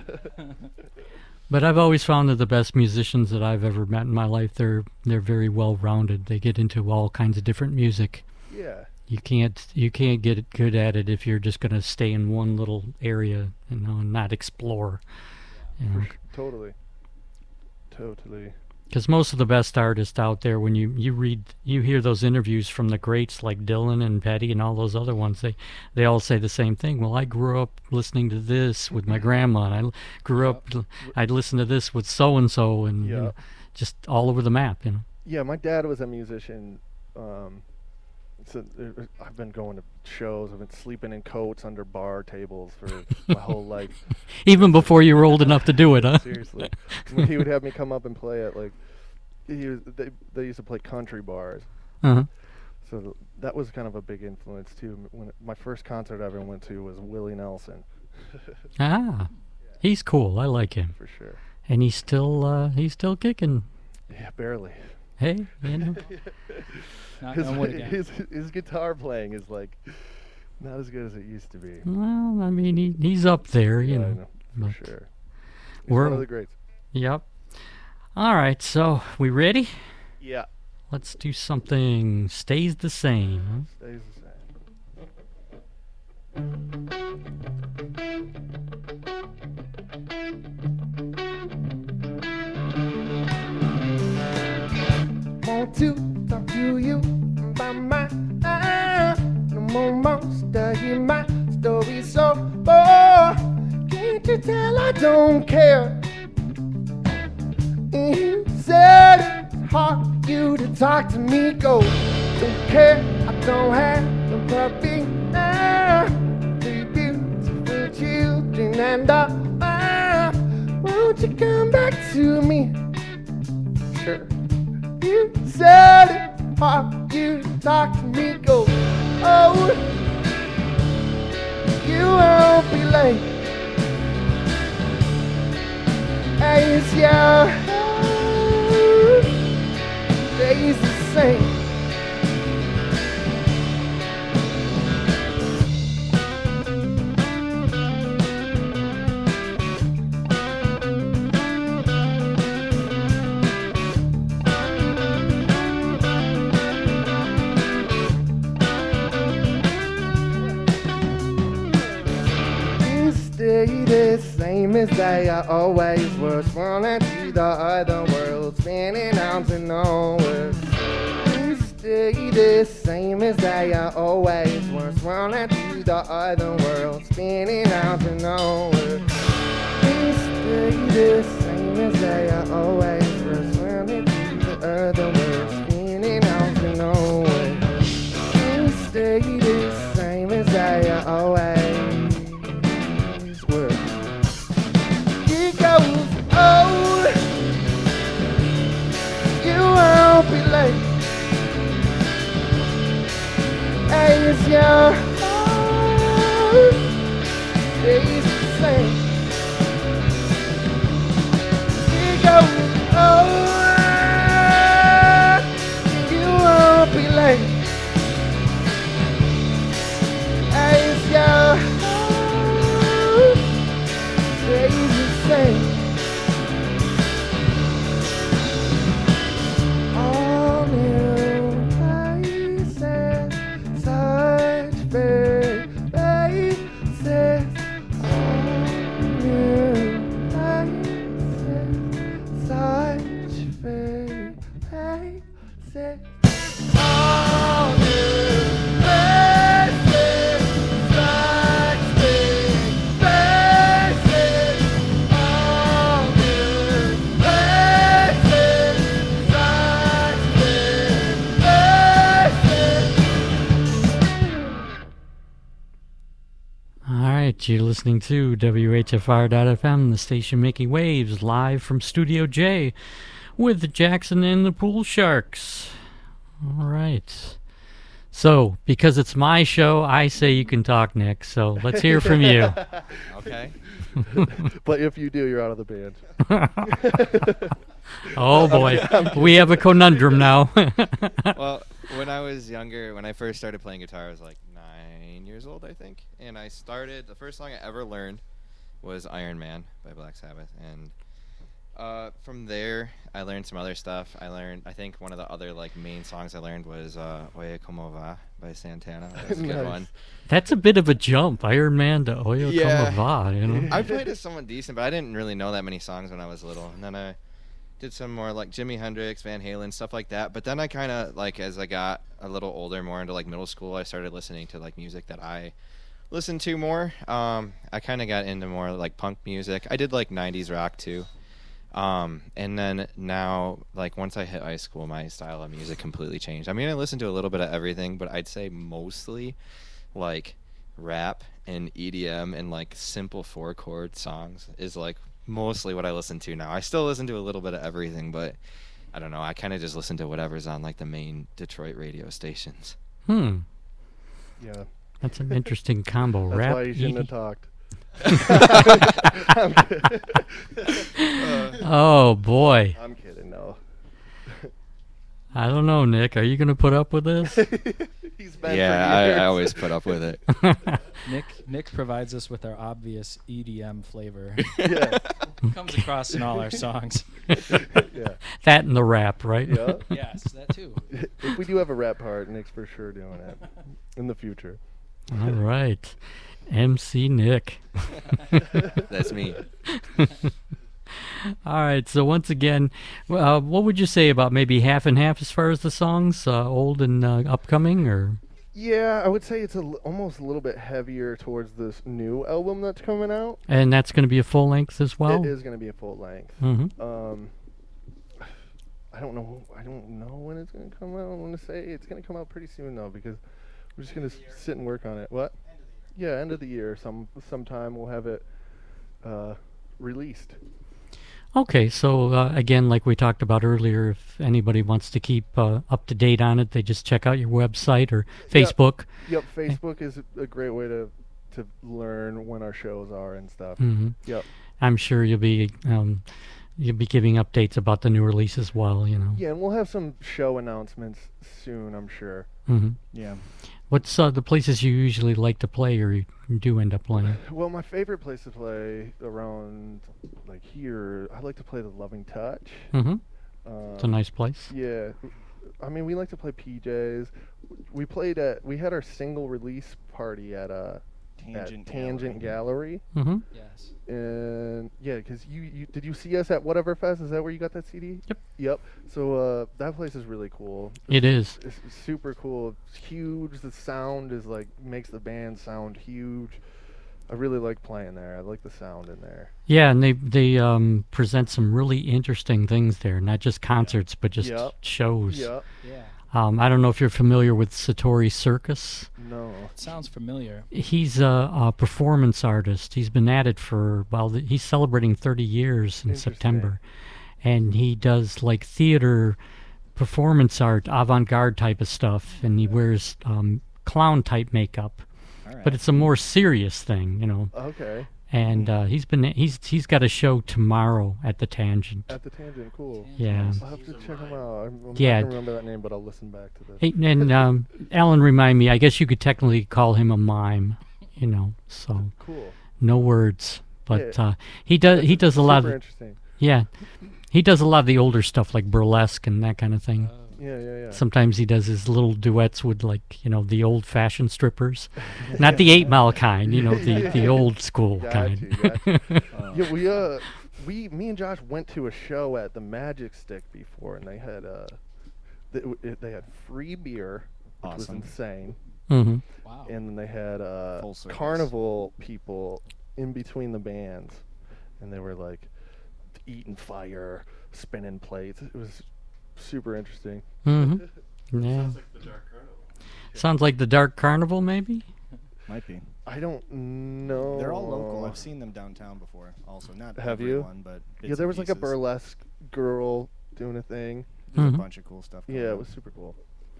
A: But I've always found that the best musicians that I've ever met in my life, they're they're very well rounded. They get into all kinds of different music.
B: Yeah.
A: You can't you can't get good at it if you're just gonna stay in one little area, you know, and not explore. You know,
B: Totally. Totally.
A: because most of the best artists out there, when you, you read, you hear those interviews from the greats like Dylan and Petty and all those other ones, they, they all say the same thing. Well, I grew up listening to this with my grandma, and I l- grew up, l- I'd listen to this with so-and-so, and you
B: Yeah.
A: know, just all over the map, you know.
B: Yeah, my dad was a musician. Um, so uh, I've been going to shows. I've been sleeping in coats under bar tables for my whole life.
A: Even before you were old enough to do it, huh?
B: Seriously. When he would have me come up and play at, like, he was, they, they used to play country bars.
A: Uh-huh.
B: So th- that was kind of a big influence, too. M- When my first concert I ever went to was Willie Nelson.
A: Ah, he's cool. I like him.
B: For sure.
A: And he's still, uh, he's still kicking.
B: Yeah, barely.
A: Hey, you know.
E: Knock
B: His,
E: on wood again.
B: his, his guitar playing is, like, not as good as it used to be.
A: Well, I mean, he, he's up there, you
B: Yeah, I
A: know.
B: know,
A: but-
B: for sure. He's
A: We're-
B: one of the greats.
A: Yep. All right, so we ready?
B: Yeah.
A: Let's do something stays the same.
B: Stays the same.
D: Want to talk to you about my no more monster. Hear my story so bored. Can't you tell I don't care? You said it's hard for you to talk to me. Go, don't care. I don't have no puppy. Ah, three beautiful children and a wife. Won't you come back to me? Sure. You said it's hard for you to talk to me. Go, oh, you won't be late. As your stays the same. You stay the same as they are always was. Running to the other world, spinning out to nowhere. You stay the same as they are always was. Running to the other world, spinning out to nowhere. They stay the same as they are always was. Running to the other world, spinning out to nowhere. They stay the same as they are always were. It goes old. You won't be late. As your heart stays the same. You go over, you won't be late. As your heart stays the same. All new places, such big places. All new places, such big places. All new places, such big places. All new places, such big places.
A: All right, you're listening to W H F R dot F M, the station making waves, live from Studio J with Jackson and the Pool Sharks. All right. So, because it's my show, I say you can talk, Nick. So, let's hear from you.
C: Okay.
B: But if you do, you're out of the band.
A: Oh, boy. We have a conundrum now.
C: Well, when I was younger, when I first started playing guitar, I was like nine years old, I think. And I started, the first song I ever learned was Iron Man by Black Sabbath. And uh, from there, I learned some other stuff. I learned, I think one of the other like main songs I learned was uh, Oye Como Va by Santana. That was a good
B: Nice.
C: one.
A: That's a bit of a jump. Iron Man to Oyo
C: Yeah.
A: Como Va, you know?
C: I played it somewhat decent, but I didn't really know that many songs when I was little. And then I did some more like Jimi Hendrix, Van Halen, stuff like that. But then I kind of like as I got a little older, more into like middle school, I started listening to like music that I listened to more. Um, I kind of got into more like punk music. I did like nineties rock too. Um, and then now, like once I hit high school, my style of music completely changed. I mean, I listened to a little bit of everything, but I'd say mostly like rap and E D M and like simple four chord songs is like mostly what I listen to now. I still listen to a little bit of everything, but I don't know. I kind of just listen to whatever's on like the main Detroit radio stations.
A: Hmm.
B: Yeah.
A: That's an interesting combo.
B: That's
A: Rap,
B: why you shouldn't
A: E D
B: have talked. I'm kidding.
A: Oh, boy.
B: I'm kidding, no.
A: I don't know, Nick. Are you going to put up with this?
B: He's been
C: Yeah,
B: for
C: I,
B: years.
C: I always put up with it.
E: Nick Nick provides us with our obvious E D M flavor.
B: Yeah.
E: Comes across in all our songs.
B: Yeah.
A: That and the rap, right?
B: Yeah.
E: Yes, that too.
B: If we do have a rap part, Nick's for sure doing it in the future.
A: All right. M C Nick.
C: That's me.
A: All right. So once again, uh, what would you say about maybe half and half as far as the songs, uh, old and uh, upcoming, or?
B: Yeah, I would say it's a l- almost a little bit heavier towards this new album that's coming out.
A: And that's going to be a full length as well.
B: It is going to be a full length.
A: Mm-hmm.
B: Um, I don't know. I don't know when it's going to come out. I want to say it's going to come out pretty soon though, because we're just going to sit and work on it. What? Yeah, end of the year. Some sometime we'll have it uh, released.
A: Okay, so uh, again, like we talked about earlier, if anybody wants to keep uh, up to date on it, they just check out your website or
B: Yep.
A: Facebook.
B: Yep, Facebook is a- a great way to to learn when our shows are and stuff.
A: Hmm
B: Yep.
A: I'm sure you'll be um, you'll be giving updates about the new release as well. You know.
B: Yeah, and we'll have some show announcements soon, I'm sure.
A: Hmm
F: Yeah.
A: What's uh, the places you usually like to play, or you do end up playing?
B: Well, my favorite place to play around like here, I like to play the Loving Touch.
A: Hmm
B: Um,
A: It's a nice place.
B: Yeah, I mean we like to play P Js. We played at we had our single release party at uh
F: Tangent
B: at Tangent Gallery.
A: Mm-hmm.
E: Yes.
B: And yeah, because you, you did you see us at Whatever Fest? Is that where you got that C D?
A: Yep.
B: Yep. So uh, that place is really cool.
A: It is.
B: It's super cool. It's huge. The sound is like makes the band sound huge. I really like playing there. I like the sound in there.
A: Yeah, and they they um, present some really interesting things there. Not just concerts, but just
B: Yep.
A: shows.
B: Yep.
E: Yeah.
A: Um, I don't know if you're familiar with Satori Circus.
B: No.
E: It sounds familiar.
A: He's a, a performance artist. He's been at it for, well, th- he's celebrating thirty years in
B: Interesting.
A: September. And he does like theater, performance art, avant-garde type of stuff. And he wears um, clown type makeup.
F: All right.
A: But it's a more serious thing, you know.
B: Okay.
A: And uh, he's been he's he's got a show tomorrow at the Tangent.
B: At the Tangent, cool.
A: Yeah.
B: I'll have to check them out. I'm, I'm
A: Yeah.
B: not gonna remember that name, but I'll listen back to this.
A: Hey, and um, Alan, remind me. I guess you could technically call him a mime, you know. So
B: Cool.
A: no words, but
B: Yeah.
A: uh, he does he does a lot
B: Super
A: of
B: interesting.
A: yeah, he does a lot of the older stuff like burlesque and that kind of thing.
E: Oh.
B: Yeah, yeah, yeah.
A: Sometimes he does his little duets with like you know the old fashioned strippers, not the Eight Mile kind, you know the the old school
B: Got
A: kind.
B: you, got you.
F: Uh,
B: Yeah, we uh, we me and Josh went to a show at the Magic Stick before, and they had uh, they, w- it- they had free beer, which
F: Awesome.
B: was insane,
A: hmm
E: Wow.
B: and then they had uh,
F: Full service.
B: carnival people in between the bands, and they were like eating fire, spinning plates. It was super interesting.
A: hmm Yeah. Sounds like the Dark Carnival, maybe.
F: Might be.
B: I don't know.
F: They're all local. I've seen them downtown before. Also, not
B: Have you?
F: everyone, but bits
B: Yeah, there
F: and
B: was like a
F: pieces.
B: burlesque girl doing a thing.
F: There's
A: Mhm.
F: a bunch of cool stuff. going
B: Yeah, it
F: on.
B: was super cool.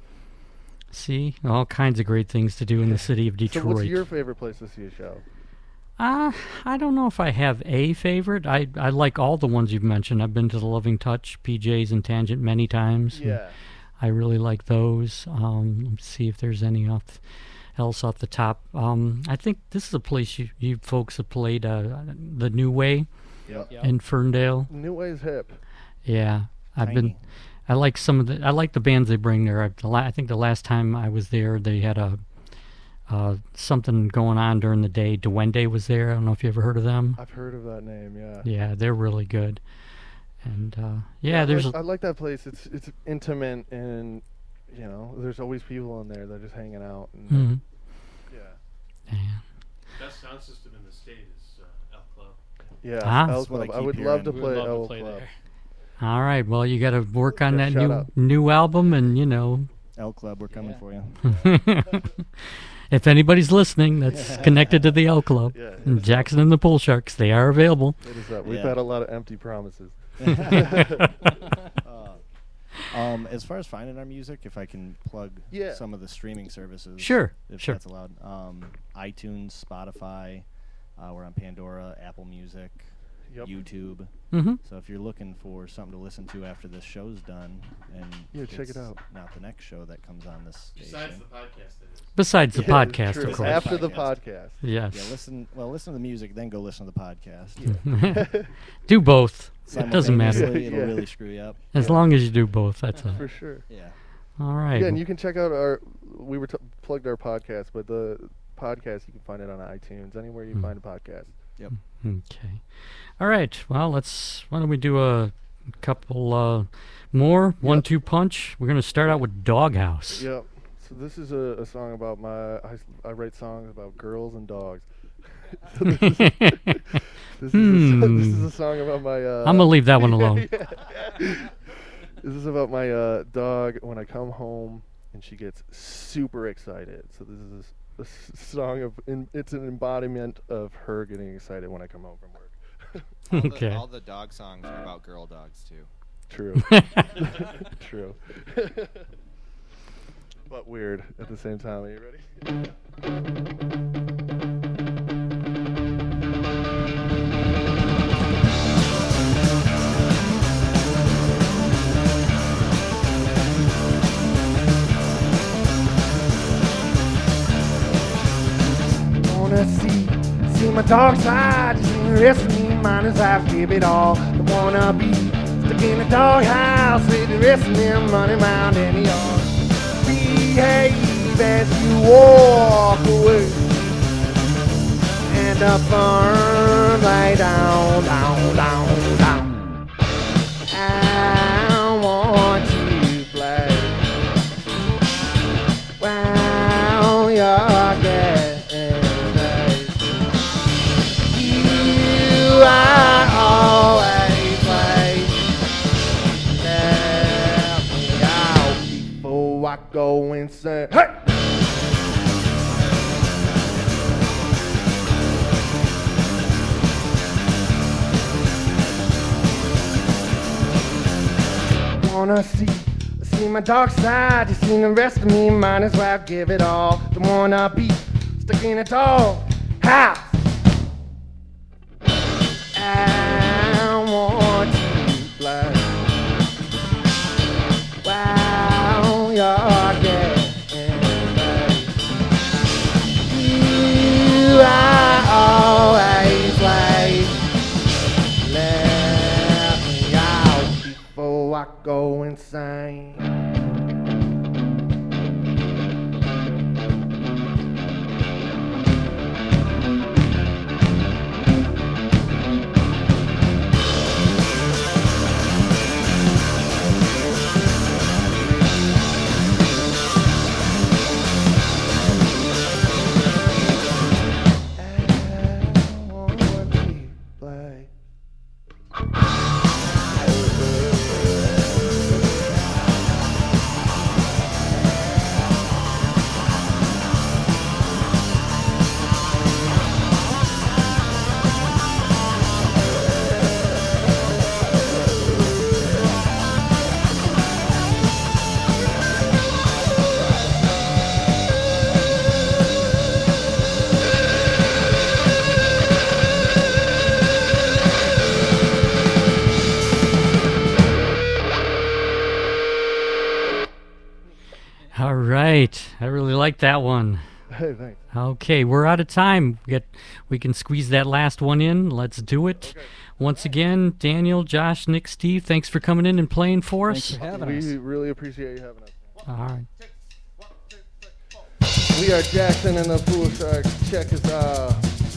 A: See, all kinds of great things to do in the city of
B: So,
A: Detroit.
B: what's your favorite place to see a show?
A: Uh, I don't know if I have a favorite. I, I like all the ones you've mentioned. I've been to the Loving Touch, P J's, and Tangent many times. and
B: Yeah.
A: I really like those. Um, let's see if there's any off else off the top. Um, I think this is a place you, you folks have played, uh, the New Way
B: Yep.
E: Yep.
A: in Ferndale.
B: New Way's hip.
A: Yeah, I've been.
F: Tiny.
A: I like some of the. I like the bands they bring there. I, the la- I think the last time I was there, they had a uh, something going on during the day. Duende was there. I don't know if you ever heard of them.
B: I've heard of that name. Yeah.
A: Yeah, they're really good. And uh, yeah,
B: I
A: there's.
B: Like,
A: a,
B: I like that place. It's it's intimate, and you know, there's always people in there that are just hanging out. And,
A: Mhm.
B: Yeah.
A: Yeah.
G: Best sound system in the state is uh, Elk Club.
B: Yeah.
A: Ah.
B: L
F: That's what I
B: Club. I
F: keep
B: would love to
F: hearing.
E: We would
B: play
E: love
B: L
E: to play
B: Club.
E: there.
A: All right. Well, you got to work on
B: Yeah,
A: that
B: shout
A: new
B: out.
A: new album, and you know,
F: L Club, we're coming
E: Yeah.
F: for you.
A: if anybody's listening, that's connected to the L Club.
B: Yeah.
A: And Jackson and the Bull Sharks, they are available.
B: What is that? We've
F: Yeah.
B: had a lot of empty promises.
F: Uh, um, as far as finding our music, if I can plug
B: Yeah.
F: some of the streaming services,
A: Sure,
F: if
A: sure.
F: that's allowed. Um, iTunes, Spotify, uh, we're on Pandora, Apple Music,
B: Yep.
F: YouTube.
A: Mm-hmm.
F: So if you're looking for something to listen to after this show's done, and
B: Yeah, check it
F: it's
B: out.
F: not the next show that comes on this
G: Besides
F: station.
G: the podcast, that is.
A: Besides the
B: Yeah,
A: podcast,
B: true.
A: of course.
B: After the
F: Podcast.
B: podcast.
A: Yes.
F: Yeah, listen. Well, listen to the music, then go listen to the podcast.
A: Do both. It doesn't matter.
F: Simultaneously, It'll
B: Yeah.
F: really screw you up.
A: As long as you do both, that's
B: For
A: it.
B: sure.
F: Yeah.
A: All right.
B: Yeah, and you can check out our. We were t- plugged our podcast, but the podcast you can find it on iTunes, anywhere you
A: Hmm.
B: find a podcast.
A: Okay. All right. Well, let's. Why don't we do a couple uh, more one-two punch? We're gonna start out with Doghouse.
B: Yep. So this is a, a song about my. I, s- I write songs about girls and dogs. So this, is, this, is a, so- this is
A: Hmm.
B: a song about my. Uh,
A: I'm gonna leave that one alone.
B: This is about my uh, dog when I come home and she gets super excited. So this is a, s- a s- song of. In, it's an embodiment of her getting excited when I come home from work.
C: All the,
A: Okay.
C: all the dog songs are about girl dogs too.
B: True. True. But weird at the same time. Are you ready?
D: Wanna see, see my dark side, just ain't the rest of me, mine as I give it all. I wanna be stuck in a doghouse with the rest of them running around in the yard. Behave as you walk away. the farm, lay down, down, down, down. I want to play. Well, you're getting late. You are always late. Let me out before I go insane. Hey! Wanna see, see my dark side. You seen the rest of me, might as well give it all. Don't wanna be stuck in a tall house. I want to fly. Wow, you're getting late. You are always late. Let me out before I go insane.
A: All right. I really like that one.
B: Hey, thanks.
A: Okay, we're out of time. We get, we can squeeze that last one in. Let's do it.
B: Okay.
A: Once again, Daniel, Josh, Nick, Steve, thanks for coming in and playing for
E: Thanks
A: us.
E: for having
B: We
E: us.
B: really appreciate you having us.
A: All right.
B: We are Jackson and the Pool Sharks. Check us out.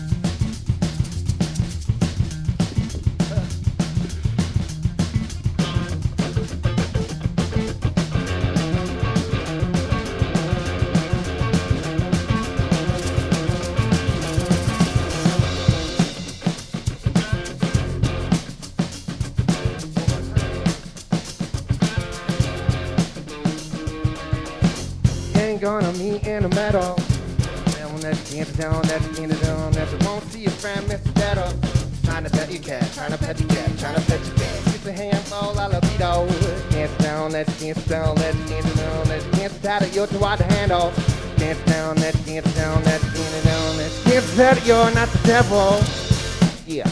B: Ain't gonna meet in the meadow. Down that you can't down, that you can't down, that you won't see your friend, Mister Better. Trying to pet your cat, trying to pet your cat, trying to pet your cat. Get a handful of libido. Can't down, that you can't down, that you can't down, that you can't tie to your to wide the handle. Can't down, that you can't down, that you can't down, that you can't tie to you're not the devil. Yeah.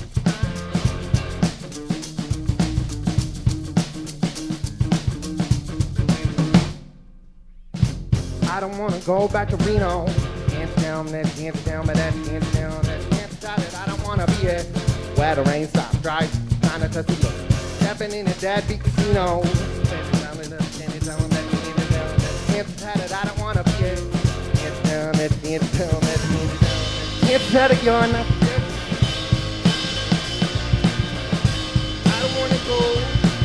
B: I don't wanna go back to Reno. Can't down, that can't down, but that can't down, that can't stop it. I don't wanna be it. Where the rain stops, dry, trying to touch the look. Stepping in a deadbeat casino. Can't down, that can't down, that can't down, that can't stop it. I don't wanna be it. Can't down, that can't down, that can't down, that can't stop it. You're not the devil. I don't wanna go.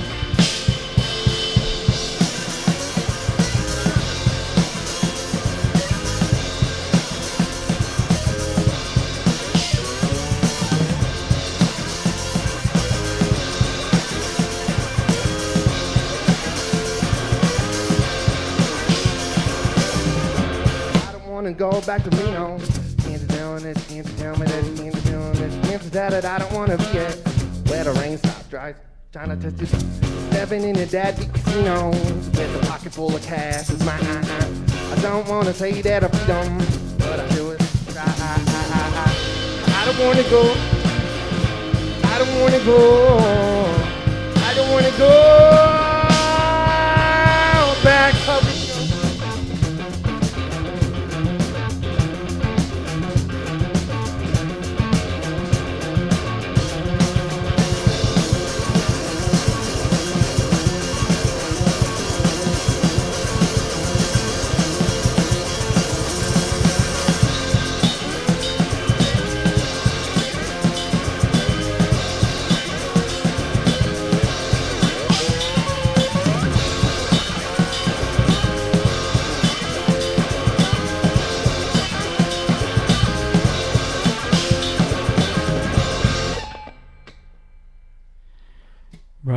B: And go back to Reno. Can't down it, can't tell me that, can't down it, can't that it. I don't wanna be it. Where the rain stops, dries, trying to touch it. Stepping in a deadbeat casino with a pocket full of cash. It's my uh-uh. I don't wanna say that I freedom, but I do it. Try, I, I, I, I. I don't wanna go. I don't wanna go. I don't wanna go back to Reno.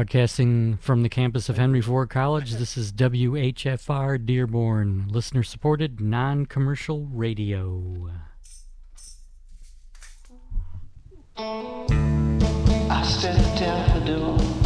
A: Broadcasting from the campus of Henry Ford College, this is W H F R Dearborn, listener-supported, non-commercial radio.
H: I stepped out the door.